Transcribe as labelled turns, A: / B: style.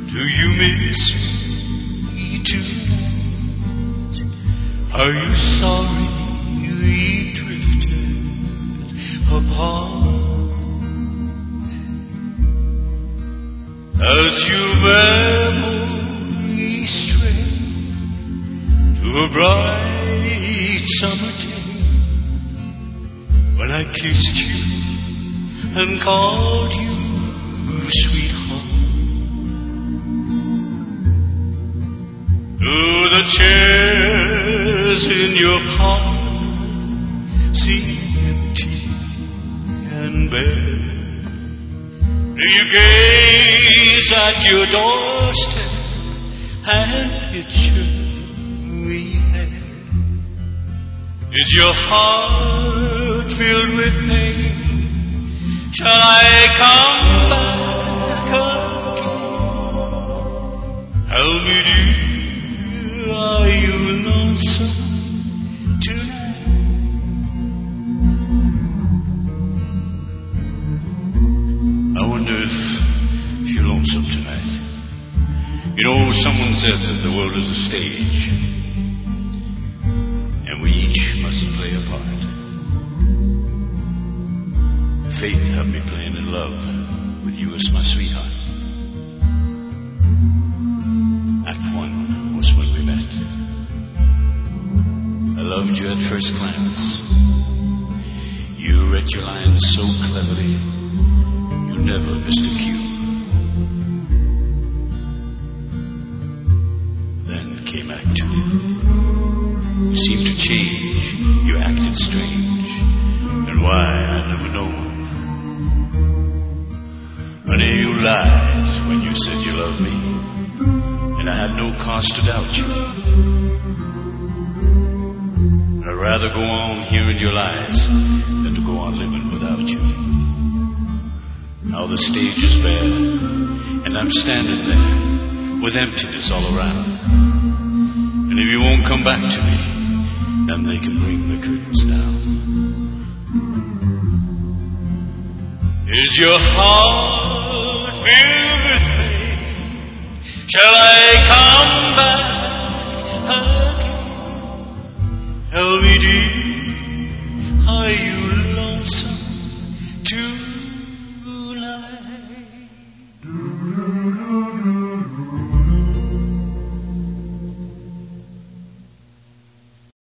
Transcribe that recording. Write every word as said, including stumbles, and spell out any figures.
A: Do you miss me tonight? Are you sorry we drifted apart? As your memory stray to a bright summer day, when I kissed you and called you sweetheart. Do the chairs in your parlor seem empty and bare? Do you gaze at your doorstep and picture we had? Is your heart filled with pain? Shall I come back again? Tell me, dear, are you lonesome tonight? I wonder if you're lonesome tonight. You know, someone said that the world is a stage, and we each must play a part. Fate have me playing in love with you as my sweetheart. Act one was when we met. I loved you at first glance. You read your lines so cleverly, you never missed a cue. Then came Act two. You seemed to change, you acted strange, and why I never know. Honey, you lied when you said you loved me, and I had no cause to doubt you. I'd rather go on hearing your lies than to go on living without you. Now the stage is bare, and I'm standing there with emptiness all around. And if you won't come back to me, then they can bring the curtains down. Is your heart filled with pain? Shall I come back